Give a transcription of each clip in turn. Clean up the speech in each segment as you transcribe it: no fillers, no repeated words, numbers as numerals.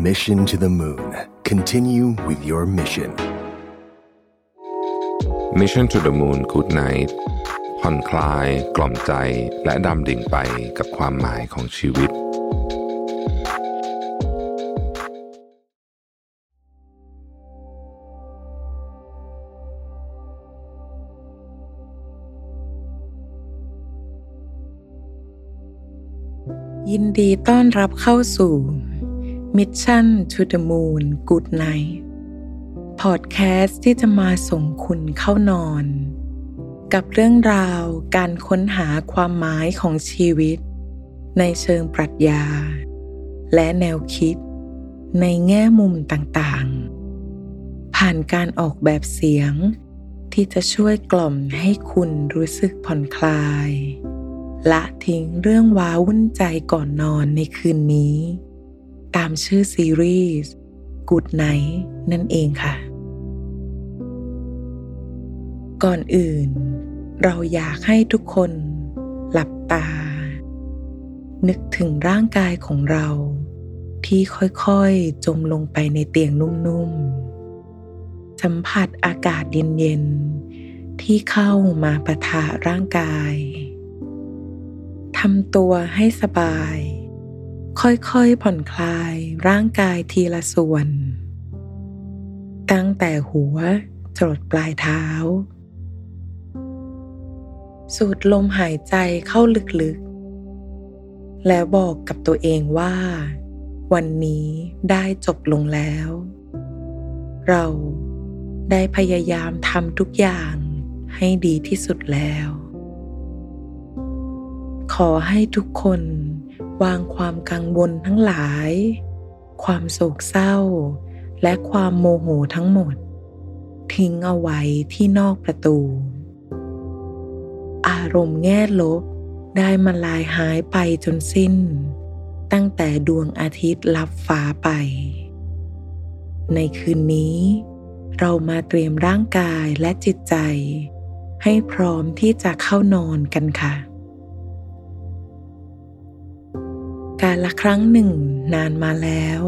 Mission to the Moon. Continue with your mission. Mission to the Moon Good Night ผ่อนคลายกล่อมใจและดำดิ่งไปกับความหมายของชีวิตยินดีต้อนรับเข้าสู่ Mission to the Moon Good Night พอดแคสต์ที่จะมาส่งคุณเข้านอนกับเรื่องราวการค้นหาความหมายของชีวิตในเชิงปรัชญาและแนวคิดในแง่มุมต่างๆผ่านการออกแบบเสียงที่จะช่วยกล่อมให้คุณรู้สึกผ่อนคลายละทิ้งเรื่องว้าวุ่นใจก่อนนอนในคืนนี้ตามชื่อซีรีส์ Good Night นั่นเองค่ะก่อนอื่นเราอยากให้ทุกคนหลับตานึกถึงร่างกายของเราที่ค่อยๆจมลงไปในเตียงนุ่มๆสัมผัสอากาศเย็นๆที่เข้ามาปะทะร่างกายทำตัวให้สบายค่อยๆผ่อนคลายร่างกายทีละส่วนตั้งแต่หัวจรดปลายเท้าสูดลมหายใจเข้าลึกๆแล้วบอกกับตัวเองว่าวันนี้ได้จบลงแล้วเราได้พยายามทำทุกอย่างให้ดีที่สุดแล้วขอให้ทุกคนวางความกังวลทั้งหลายความโศกเศร้าและความโมโหทั้งหมดทิ้งเอาไว้ที่นอกประตูอารมณ์แง่ลบได้มาลายหายไปจนสิ้นตั้งแต่ดวงอาทิตย์ลับฟ้าไปในคืนนี้เรามาเตรียมร่างกายและจิตใจให้พร้อมที่จะเข้านอนกันค่ะกาลครั้งหนึ่งนานมาแล้ว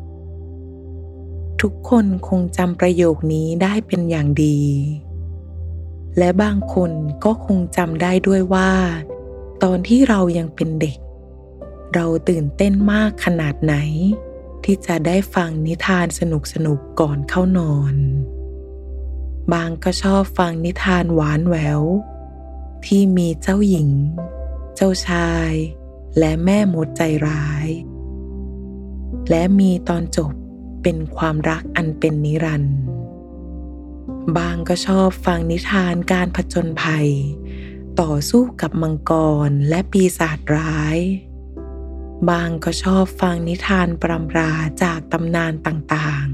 ทุกคนคงจำประโยคนี้ได้เป็นอย่างดีและบางคนก็คงจำได้ด้วยว่าตอนที่เรายังเป็นเด็กเราตื่นเต้นมากขนาดไหนที่จะได้ฟังนิทานสนุกๆก่อนเข้านอนบางก็ชอบฟังนิทานหวานแหววที่มีเจ้าหญิงเจ้าชายและแม่มดใจร้ายและมีตอนจบเป็นความรักอันเป็นนิรันดร์บางก็ชอบฟังนิทานการผจญภัยต่อสู้กับมังกรและปีศาจร้ายบางก็ชอบฟังนิทานปรำราจากตำนานต่าง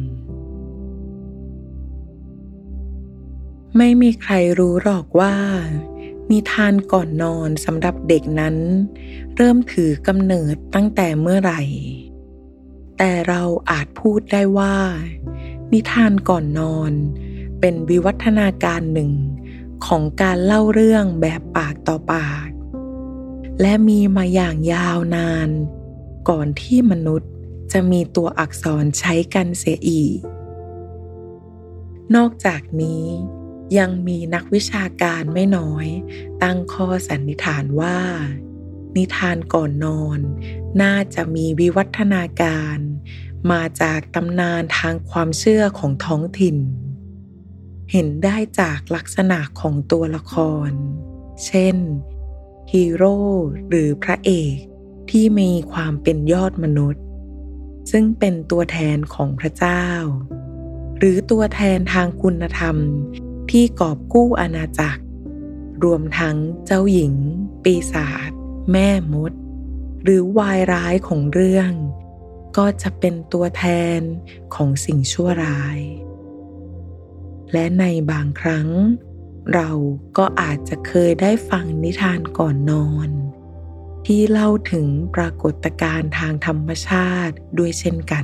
ๆไม่มีใครรู้หรอกว่านิทานก่อนนอนสำหรับเด็กนั้นเริ่มถือกำเนิดตั้งแต่เมื่อไหร่แต่เราอาจพูดได้ว่านิทานก่อนนอนเป็นวิวัฒนาการหนึ่งของการเล่าเรื่องแบบปากต่อปากและมีมาอย่างยาวนานก่อนที่มนุษย์จะมีตัวอักษรใช้กันเสียอีกนอกจากนี้ยังมีนักวิชาการไม่น้อยตั้งข้อสันนิษฐานว่านิทานก่อนนอนน่าจะมีวิวัฒนาการมาจากตำนานทางความเชื่อของท้องถิ่นเห็นได้จากลักษณะของตัวละครเช่นฮีโร่หรือพระเอกที่มีความเป็นยอดมนุษย์ซึ่งเป็นตัวแทนของพระเจ้าหรือตัวแทนทางคุณธรรมที่กอบกู้อาณาจักรรวมทั้งเจ้าหญิงปีศาจแม่มดหรือวายร้ายของเรื่องก็จะเป็นตัวแทนของสิ่งชั่วร้ายและในบางครั้งเราก็อาจจะเคยได้ฟังนิทานก่อนนอนที่เล่าถึงปรากฏการณ์ทางธรรมชาติด้วยเช่นกัน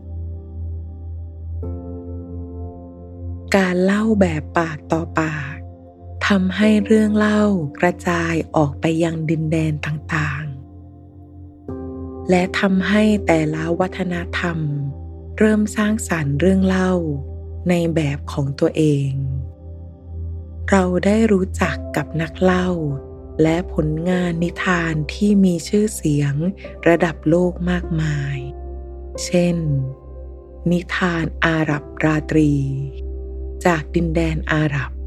การเล่าแบบปากต่อปากทำให้เรื่องเล่ากระจายออกไปยังดินแดนต่างๆและทำให้แต่ละวัฒนธรรมเริ่มสร้างสรรค์เรื่องเล่าในแบบของตัวเองเราได้รู้จักกับนักเล่าและผลงานนิทานที่มีชื่อเสียงระดับโลกมากมายเช่นนิทานอาหรับราตรีจากดินแดนอาหรับ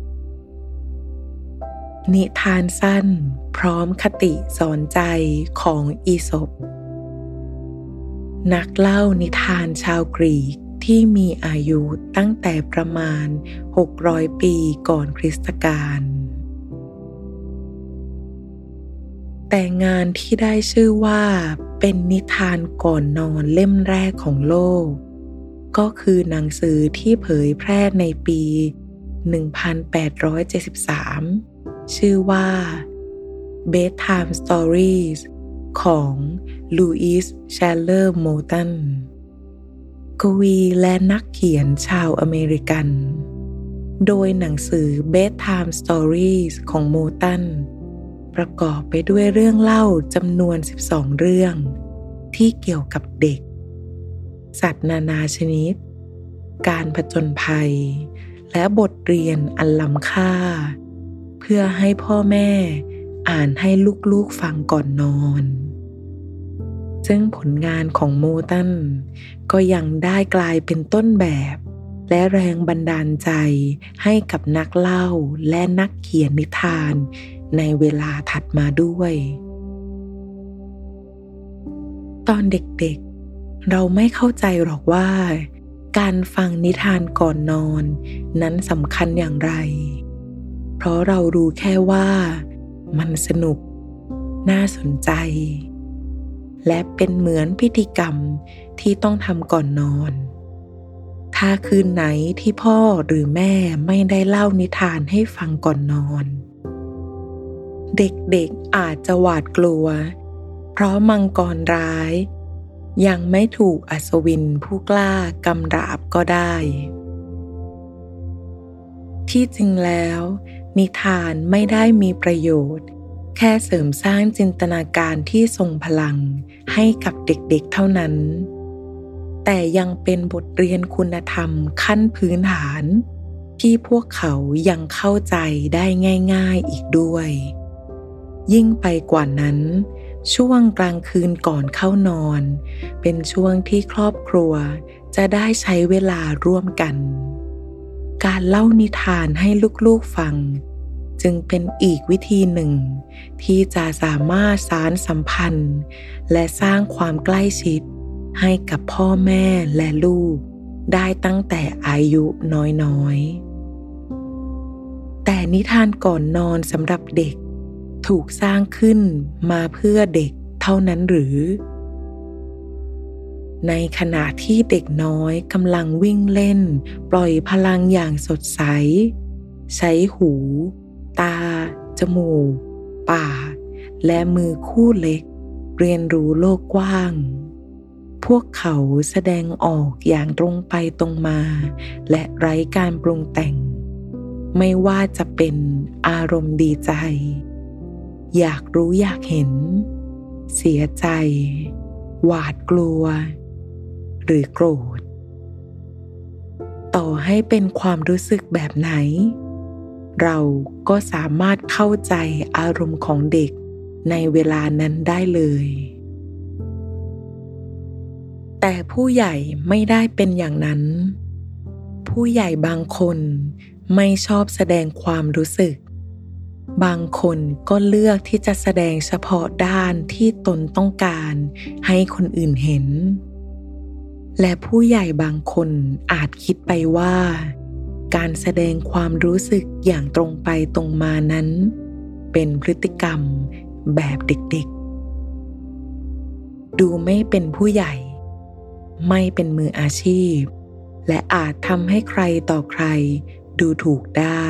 นิทานสั้นพร้อมคติสอนใจของอีสปนักเล่านิทานชาวกรีกที่มีอายุตั้งแต่ประมาณ600 ปีก่อนคริสตกาลแต่งานที่ได้ชื่อว่าเป็นนิทานก่อนนอนเล่มแรกของโลกก็คือหนังสือที่เผยแพร่ในปี 1873 ชื่อว่า Bedtime Stories ของ Louis Chandler Moulton กวีและนักเขียนชาวอเมริกันโดยหนังสือ Bedtime Stories ของ Moulton ประกอบไปด้วยเรื่องเล่าจำนวน 12 เรื่องที่เกี่ยวกับเด็กสัตว์นานาชนิดการผจญภัยและบทเรียนอันล้ำค่าเพื่อให้พ่อแม่อ่านให้ลูกๆฟังก่อนนอนซึ่งผลงานของโมตันก็ยังได้กลายเป็นต้นแบบและแรงบันดาลใจให้กับนักเล่าและนักเขียนนิทานในเวลาถัดมาด้วยตอนเด็กๆเราไม่เข้าใจหรอกว่าการฟังนิทานก่อนนอนนั้นสำคัญอย่างไรเพราะเรารู้แค่ว่ามันสนุกน่าสนใจและเป็นเหมือนพิธีกรรมที่ต้องทำก่อนนอนถ้าคืนไหนที่พ่อหรือแม่ไม่ได้เล่านิทานให้ฟังก่อนนอนเด็กๆอาจจะหวาดกลัวเพราะมังกรร้ายยังไม่ถูกอัศวินผู้กล้ากำราบก็ได้ที่จริงแล้วนิทานไม่ได้มีประโยชน์แค่เสริมสร้างจินตนาการที่ทรงพลังให้กับเด็กๆเท่านั้นแต่ยังเป็นบทเรียนคุณธรรมขั้นพื้นฐานที่พวกเขายังเข้าใจได้ง่ายๆอีกด้วยยิ่งไปกว่านั้นช่วงกลางคืนก่อนเข้านอนเป็นช่วงที่ครอบครัวจะได้ใช้เวลาร่วมกันการเล่านิทานให้ลูกๆฟังจึงเป็นอีกวิธีหนึ่งที่จะสามารถสานสัมพันธ์และสร้างความใกล้ชิดให้กับพ่อแม่และลูกได้ตั้งแต่อายุน้อยๆแต่นิทานก่อนนอนสำหรับเด็กถูกสร้างขึ้นมาเพื่อเด็กเท่านั้นหรือในขณะที่เด็กน้อยกำลังวิ่งเล่นปล่อยพลังอย่างสดใสใช้หูตาจมูกปากและมือคู่เล็กเรียนรู้โลกกว้างพวกเขาแสดงออกอย่างตรงไปตรงมาและไร้การปรุงแต่งไม่ว่าจะเป็นอารมณ์ดีใจอยากรู้อยากเห็นเสียใจหวาดกลัวหรือโกรธต่อให้เป็นความรู้สึกแบบไหนเราก็สามารถเข้าใจอารมณ์ของเด็กในเวลานั้นได้เลยแต่ผู้ใหญ่ไม่ได้เป็นอย่างนั้นผู้ใหญ่บางคนไม่ชอบแสดงความรู้สึกบางคนก็เลือกที่จะแสดงเฉพาะด้านที่ตนต้องการให้คนอื่นเห็นและผู้ใหญ่บางคนอาจคิดไปว่าการแสดงความรู้สึกอย่างตรงไปตรงมานั้นเป็นพฤติกรรมแบบเด็กๆดูไม่เป็นผู้ใหญ่ไม่เป็นมืออาชีพและอาจทำให้ใครต่อใครดูถูกได้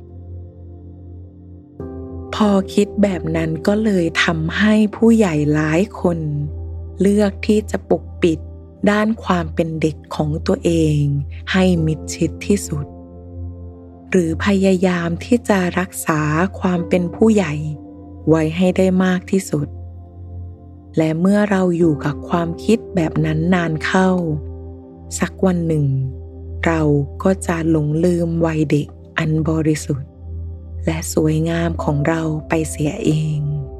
พอคิดแบบนั้นก็เลยทำให้ผู้ใหญ่หลายคนเลือกที่จะปกปิดด้านความเป็นเด็กของตัวเองให้มิดชิดที่สุดหรือพยายามที่จะรักษาความเป็นผู้ใหญ่ไว้ให้ได้มากที่สุดและเมื่อเราอยู่กับความคิดแบบนั้นนานเข้าสักวันหนึ่งเราก็จะหลงลืมวัยเด็กอันบริสุทธิ์และสวยงามของเราไปเสียเอง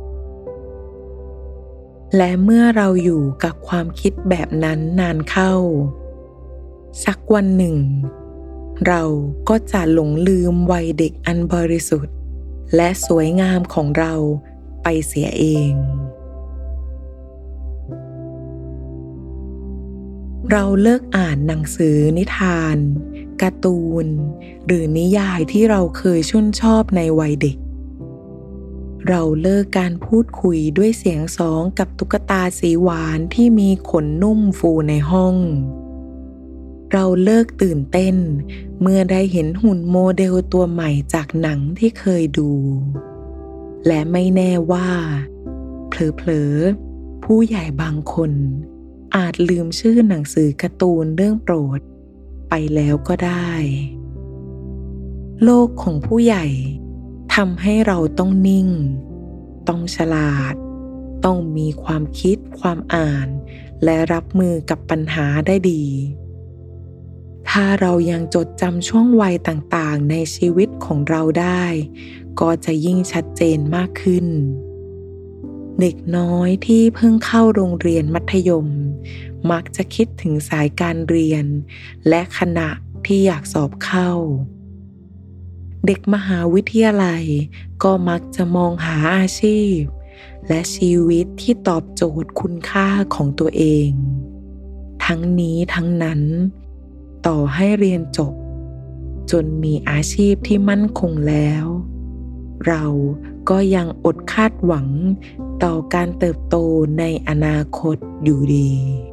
และเมื่อเราอยู่กับความคิดแบบนั้นนานเข้าสักวันหนึ่งเราก็จะหลงลืมวัยเด็กอันบริสุทธิ์และสวยงามของเราไปเสียเองเราเลิกอ่านหนังสือนิทานการ์ตูนหรือนิยายที่เราเคยชื่นชอบในวัยเด็กเราเลิกการพูดคุยด้วยเสียงสองกับตุ๊กตาสีหวานที่มีขนนุ่มฟูในห้องเราเลิกตื่นเต้นเมื่อได้เห็นหุ่นโมเดลตัวใหม่จากหนังที่เคยดูและไม่แน่ว่าเผลอๆผู้ใหญ่บางคนอาจลืมชื่อหนังสือการ์ตูนเรื่องโปรดไปแล้วก็ได้โลกของผู้ใหญ่ทำให้เราต้องนิ่งต้องฉลาดต้องมีความคิดความอ่านและรับมือกับปัญหาได้ดีถ้าเรายังจดจำช่วงวัยต่างๆในชีวิตของเราได้ก็จะยิ่งชัดเจนมากขึ้นเด็กน้อยที่เพิ่งเข้าโรงเรียนมัธยมมักจะคิดถึงสายการเรียนและคณะที่อยากสอบเข้าเด็กมหาวิทยาลัยก็มักจะมองหาอาชีพและชีวิตที่ตอบโจทย์คุณค่าของตัวเองทั้งนี้ทั้งนั้นต่อให้เรียนจบจนมีอาชีพที่มั่นคงแล้วเราก็ยังอดคาดหวังต่อการเติบโตในอนาคตอยู่ดี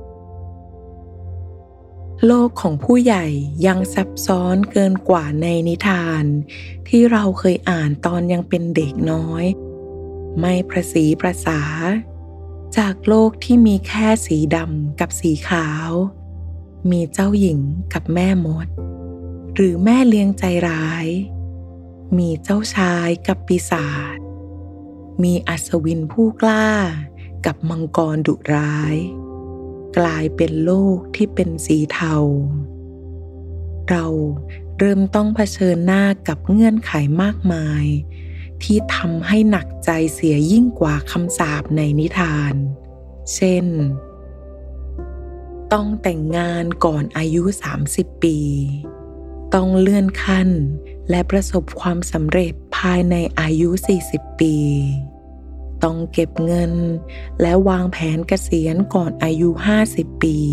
โลกของผู้ใหญ่ยังซับซ้อนเกินกว่าในนิทานที่เราเคยอ่านตอนยังเป็นเด็กน้อยไม่ประสีประสาจากโลกที่มีแค่สีดำกับสีขาวมีเจ้าหญิงกับแม่มดหรือแม่เลี้ยงใจร้ายมีเจ้าชายกับปีศาจมีอัศวินผู้กล้ากับมังกรดุร้ายกลายเป็นโลกที่เป็นสีเทาเราเริ่มต้องเผชิญหน้ากับเงื่อนไขมากมายที่ทำให้หนักใจเสียยิ่งกว่าคำสาปในนิทานเช่นต้องแต่งงานก่อนอายุ30 ปีต้องเลื่อนขั้นและประสบความสำเร็จภายในอายุ40 ปีต้องเก็บเงินและวางแผนเกษียณก่อนอายุ50 ปี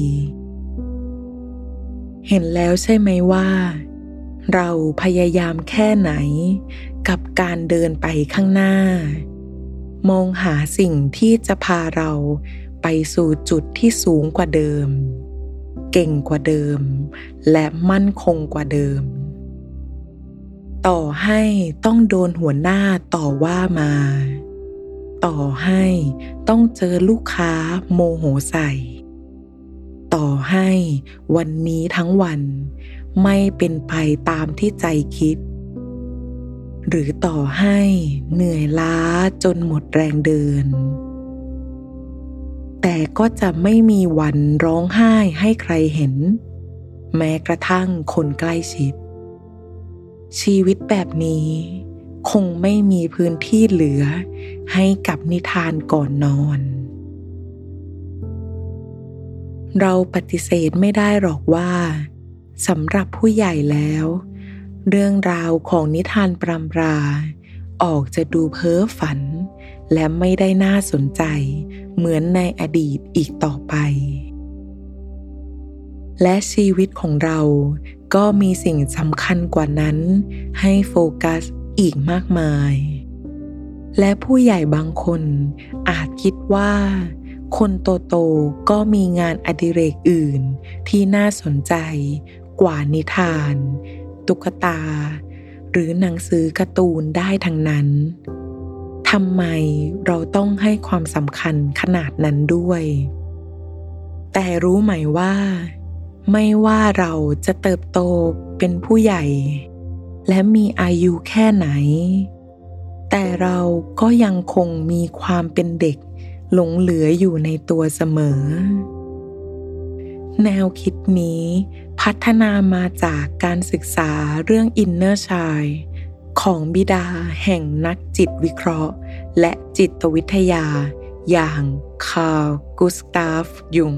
เห็นแล้วใช่ไหมว่าเราพยายามแค่ไหนกับการเดินไปข้างหน้ามองหาสิ่งที่จะพาเราไปสู่จุดที่สูงกว่าเดิมเก่งกว่าเดิมและมั่นคงกว่าเดิมต่อให้ต้องโดนหัวหน้าต่อว่ามาต่อให้ต้องเจอลูกค้าโมโหใส่ต่อให้วันนี้ทั้งวันไม่เป็นไปตามที่ใจคิดหรือต่อให้เหนื่อยล้าจนหมดแรงเดินแต่ก็จะไม่มีวันร้องไห้ให้ใครเห็นแม้กระทั่งคนใกล้ชิดชีวิตแบบนี้คงไม่มีพื้นที่เหลือให้กับนิทานก่อนนอนเราปฏิเสธไม่ได้หรอกว่าสำหรับผู้ใหญ่แล้วเรื่องราวของนิทานปรำราออกจะดูเพ้อฝันและไม่ได้น่าสนใจเหมือนในอดีตอีกต่อไปและชีวิตของเราก็มีสิ่งสำคัญกว่านั้นให้โฟกัสอีกมากมายและผู้ใหญ่บางคนอาจคิดว่าคนโตๆก็มีงานอดิเรกอื่นที่น่าสนใจกว่านิทานตุ๊กตาหรือหนังสือการ์ตูนได้ทั้งนั้นทำไมเราต้องให้ความสำคัญขนาดนั้นด้วยแต่รู้ไหมว่าไม่ว่าเราจะเติบโตเป็นผู้ใหญ่และมีอายุแค่ไหนแต่เราก็ยังคงมีความเป็นเด็กหลงเหลืออยู่ในตัวเสมอแนวคิดนี้พัฒนามาจากการศึกษาเรื่อง Inner Child ของบิดาแห่งนักจิตวิเคราะห์และจิตวิทยาอย่างคาร์ล กุสตาฟ ยุง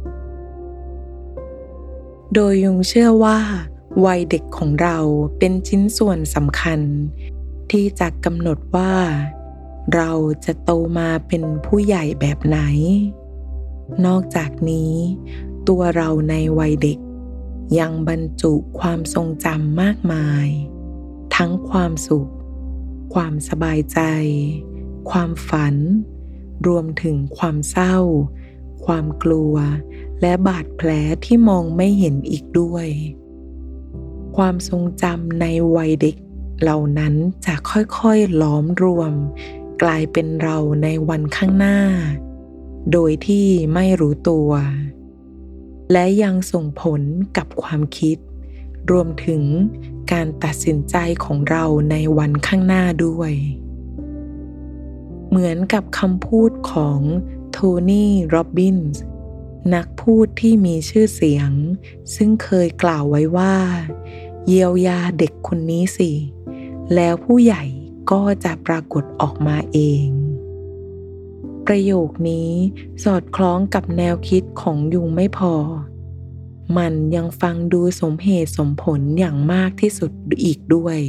โดยยุงเชื่อว่าวัยเด็กของเราเป็นชิ้นส่วนสำคัญที่จะกำหนดว่าเราจะโตมาเป็นผู้ใหญ่แบบไหนนอกจากนี้ตัวเราในวัยเด็กยังบรรจุความทรงจำมากมายทั้งความสุขความสบายใจความฝันรวมถึงความเศร้าความกลัวและบาดแผลที่มองไม่เห็นอีกด้วยความทรงจำในวัยเด็กเหล่านั้นจะค่อยๆล้อมรวมกลายเป็นเราในวันข้างหน้าโดยที่ไม่รู้ตัวและยังส่งผลกับความคิดรวมถึงการตัดสินใจของเราในวันข้างหน้าด้วยเหมือนกับคำพูดของโทนี่ โรบบินส์นักพูดที่มีชื่อเสียงซึ่งเคยกล่าวไว้ว่าเยียวยาเด็กคนนี้สิแล้วผู้ใหญ่ก็จะปรากฏออกมาเองประโยคนี้สอดคล้องกับแนวคิดของยุงไม่พอมันยังฟังดูสมเหตุสมผลอย่างมากที่สุดอีกด้วย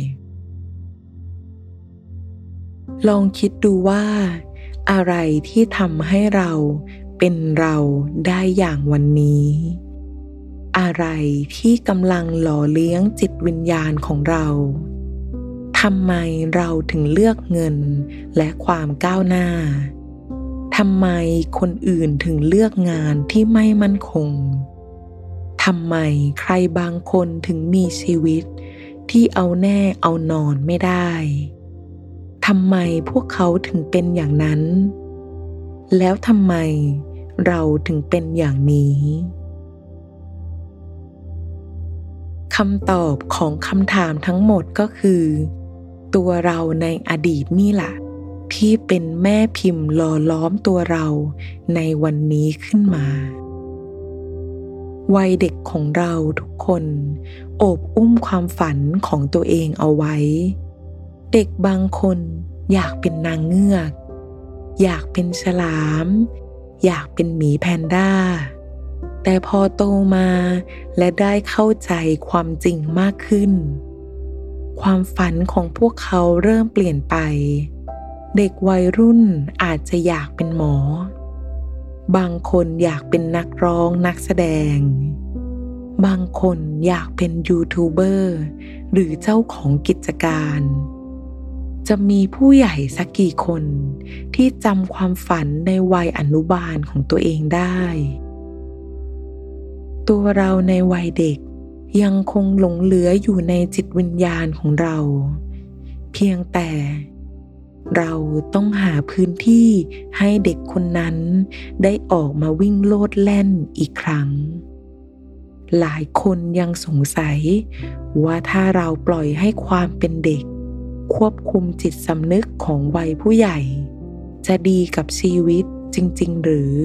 ลองคิดดูว่าอะไรที่ทำให้เราเป็นเราได้อย่างวันนี้อะไรที่กำลังหล่อเลี้ยงจิตวิญญาณของเราทำไมเราถึงเลือกเงินและความก้าวหน้าทำไมคนอื่นถึงเลือกงานที่ไม่มั่นคงทำไมใครบางคนถึงมีชีวิตที่เอาแน่เอานอนไม่ได้ทำไมพวกเขาถึงเป็นอย่างนั้นแล้วทำไมเราถึงเป็นอย่างนี้คำตอบของคำถามทั้งหมดก็คือตัวเราในอดีตนี่แหละที่เป็นแม่พิมพ์หล่อล้อมตัวเราในวันนี้ขึ้นมาวัยเด็กของเราทุกคนโอบอุ้มความฝันของตัวเองเอาไว้เด็กบางคนอยากเป็นนางเงือกอยากเป็นฉลามอยากเป็นหมีแพนด้าแต่พอโตมาและได้เข้าใจความจริงมากขึ้นความฝันของพวกเขาเริ่มเปลี่ยนไปเด็กวัยรุ่นอาจจะอยากเป็นหมอบางคนอยากเป็นนักร้องนักแสดงบางคนอยากเป็นยูทูบเบอร์หรือเจ้าของกิจการจะมีผู้ใหญ่สักกี่คนที่จำความฝันในวัยอนุบาลของตัวเองได้ตัวเราในวัยเด็กยังคงหลงเหลืออยู่ในจิตวิญญาณของเราเพียงแต่เราต้องหาพื้นที่ให้เด็กคนนั้นได้ออกมาวิ่งโลดแล่นอีกครั้งหลายคนยังสงสัยว่าถ้าเราปล่อยให้ความเป็นเด็กควบคุมจิตสำนึกของวัยผู้ใหญ่จะดีกับชีวิตจริงๆหรือ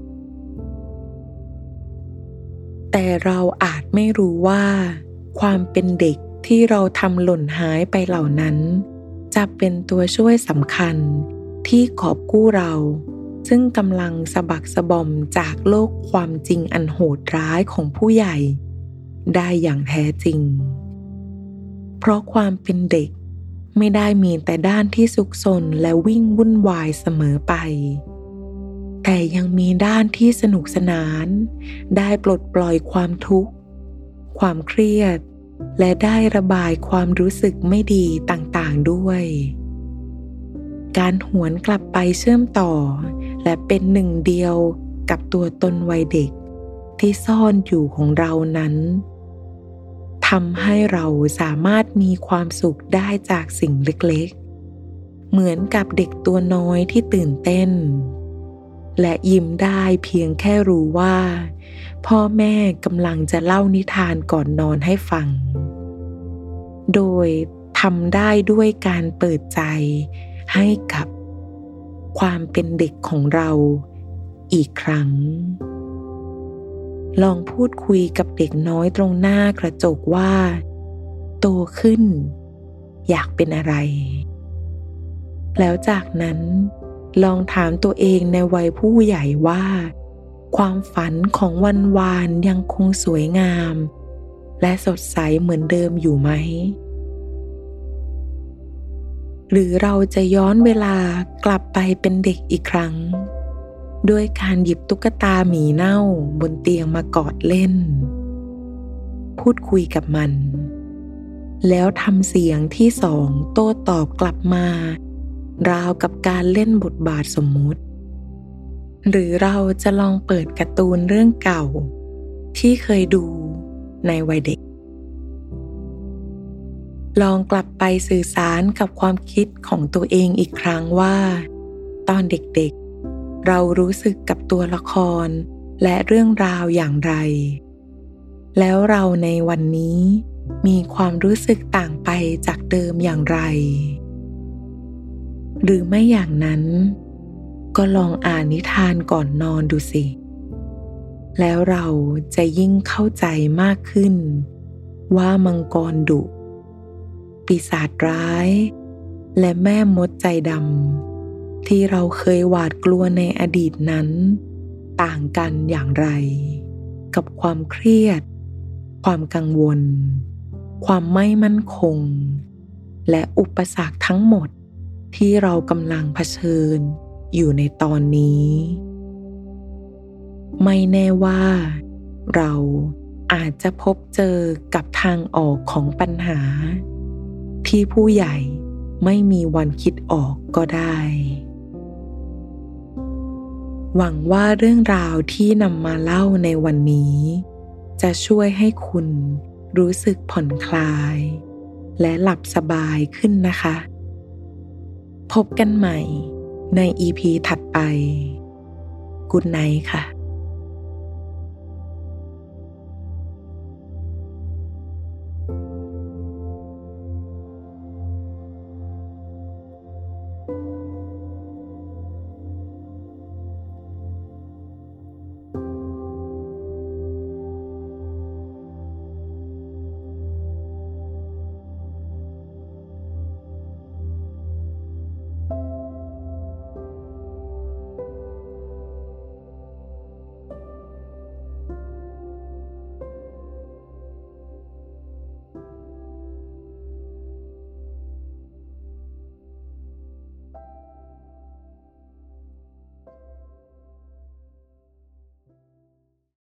แต่เราอาจไม่รู้ว่าความเป็นเด็กที่เราทำหล่นหายไปเหล่านั้นจะเป็นตัวช่วยสำคัญที่กอบกู้เราซึ่งกำลังสะบักสะบอมจากโลกความจริงอันโหดร้ายของผู้ใหญ่ได้อย่างแท้จริงเพราะความเป็นเด็กไม่ได้มีแต่ด้านที่ซุกซนและวิ่งวุ่นวายเสมอไปแต่ยังมีด้านที่สนุกสนานได้ปลดปล่อยความทุกข์ความเครียดและได้ระบายความรู้สึกไม่ดีต่างๆด้วยการหวนกลับไปเชื่อมต่อและเป็นหนึ่งเดียวกับตัวตนวัยเด็กที่ซ่อนอยู่ของเรานั้นทำให้เราสามารถมีความสุขได้จากสิ่งเล็กๆเหมือนกับเด็กตัวน้อยที่ตื่นเต้นและยิ้มได้เพียงแค่รู้ว่าพ่อแม่กำลังจะเล่านิทานก่อนนอนให้ฟังโดยทำได้ด้วยการเปิดใจให้กับความเป็นเด็กของเราอีกครั้งลองพูดคุยกับเด็กน้อยตรงหน้ากระจกว่าโตขึ้นอยากเป็นอะไรแล้วจากนั้นลองถามตัวเองในวัยผู้ใหญ่ว่าความฝันของวันวานยังคงสวยงามและสดใสเหมือนเดิมอยู่ไหมหรือเราจะย้อนเวลากลับไปเป็นเด็กอีกครั้งด้วยการหยิบตุ๊กตาหมีเน่าบนเตียงมากอดเล่นพูดคุยกับมันแล้วทำเสียงที่สองโต้ตอบกลับมาราวกับการเล่นบทบาทสมมุติหรือเราจะลองเปิดการ์ตูนเรื่องเก่าที่เคยดูในวัยเด็กลองกลับไปสื่อสารกับความคิดของตัวเองอีกครั้งว่าตอนเด็กๆเรารู้สึกกับตัวละครและเรื่องราวอย่างไรแล้วเราในวันนี้มีความรู้สึกต่างไปจากเดิมอย่างไรหรือไม่อย่างนั้นก็ลองอ่านนิทานก่อนนอนดูสิแล้วเราจะยิ่งเข้าใจมากขึ้นว่ามังกรดุปีศาจร้ายและแม่มดใจดำที่เราเคยหวาดกลัวในอดีตนั้นต่างกันอย่างไรกับความเครียดความกังวลความไม่มั่นคงและอุปสรรคทั้งหมดที่เรากำลังเผชิญอยู่ในตอนนี้ไม่แน่ว่าเราอาจจะพบเจอกับทางออกของปัญหาที่ผู้ใหญ่ไม่มีวันคิดออกก็ได้หวังว่าเรื่องราวที่นำมาเล่าในวันนี้จะช่วยให้คุณรู้สึกผ่อนคลายและหลับสบายขึ้นนะคะพบกันใหม่ใน EP ถัดไป Good night ค่ะ